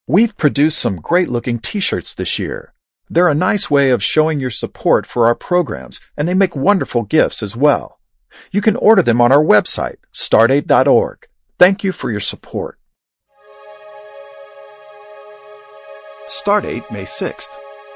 We've produced some great-looking t-shirts this year. They're a nice way of showing your support for our programs, and they make wonderful gifts as well. You can order them on our website, stardate.org. Thank you for your support. Stardate, May 6th.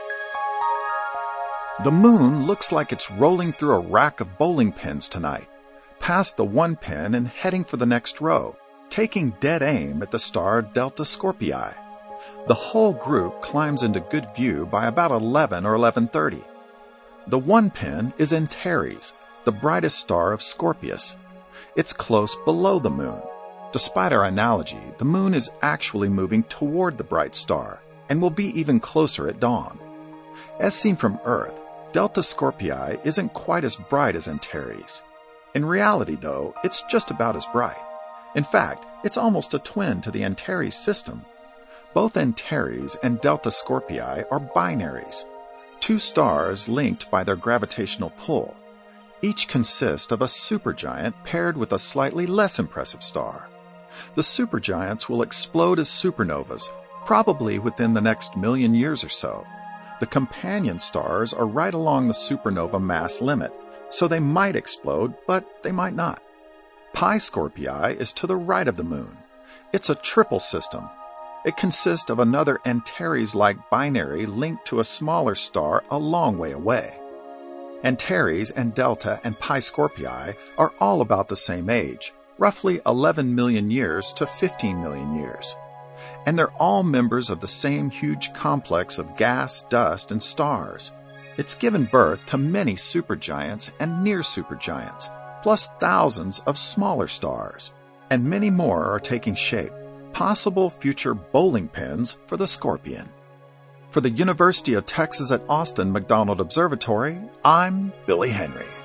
The moon looks like it's rolling through a rack of bowling pins tonight, past the one pin and heading for the next row, taking dead aim at the star Delta Scorpii. The whole group climbs into good view by about 11 or 11:30. The one pin is Antares, the brightest star of Scorpius. It's close below the moon. Despite our analogy, the moon is actually moving toward the bright star and will be even closer at dawn. As seen from Earth, Delta Scorpii isn't quite as bright as Antares. In reality, though, it's just about as bright. In fact, it's almost a twin to the Antares system. Both Antares and Delta Scorpii are binaries, two stars linked by their gravitational pull. Each consists of a supergiant paired with a slightly less impressive star. The supergiants will explode as supernovas, probably within the next million years or so. The companion stars are right along the supernova mass limit, so they might explode, but they might not. Pi Scorpii is to the right of the moon. It's a triple system. It consists of another Antares-like binary linked to a smaller star a long way away. Antares and Delta and Pi Scorpii are all about the same age, roughly 11 million years to 15 million years. And they're all members of the same huge complex of gas, dust, and stars. It's given birth to many supergiants and near supergiants, plus thousands of smaller stars. And many more are taking shape, possible future bowling pins for the Scorpion. For the University of Texas at Austin McDonald Observatory, I'm Billy Henry.